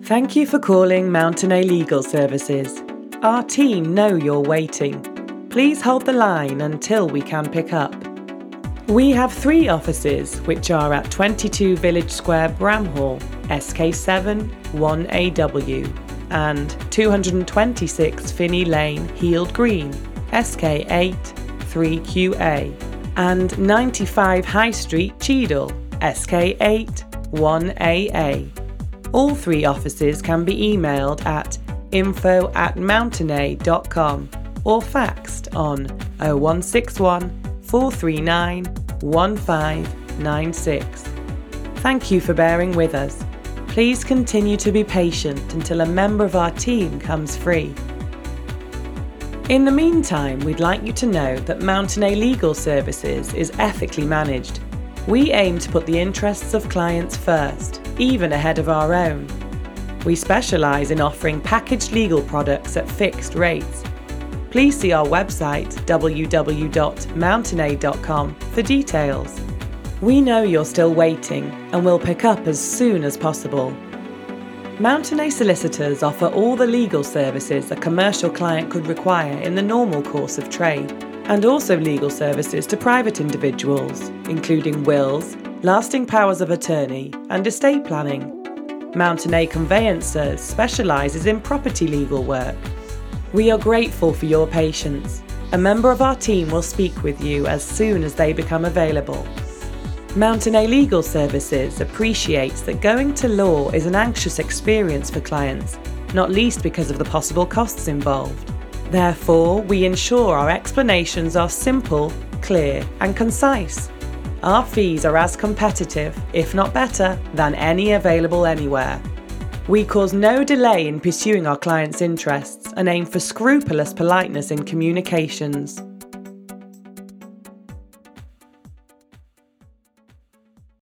Thank you for calling Mountain Legal Services. Our team know you're waiting. Please hold the line until we can pick up. We have 3 offices, which are at 22 Village Square, Bramhall, SK7 1AW, and 226 Finney Lane, Heald Green, SK8 3QA, and 95 High Street, Cheadle, SK8 1AA. All 3 offices can be emailed at info@mountainay.com or faxed on 0161 439 1596. Thank you for bearing with us. Please continue to be patient until a member of our team comes free. In the meantime, we'd like you to know that Mountain Legal Services is ethically managed. We aim to put the interests of clients first, even ahead of our own. We specialise in offering packaged legal products at fixed rates. Please see our website www.mountainay.com for details. We know you're still waiting and will pick up as soon as possible. Mountain Solicitors offer all the legal services a commercial client could require in the normal course of trade, and also legal services to private individuals, including wills, lasting powers of attorney, and estate planning. Mountain Conveyancers specialises in property legal work. We are grateful for your patience. A member of our team will speak with you as soon as they become available. Mountain Legal Services appreciates that going to law is an anxious experience for clients, not least because of the possible costs involved. Therefore, we ensure our explanations are simple, clear, and concise. Our fees are as competitive, if not better, than any available anywhere. We cause no delay in pursuing our clients' interests and aim for scrupulous politeness in communications.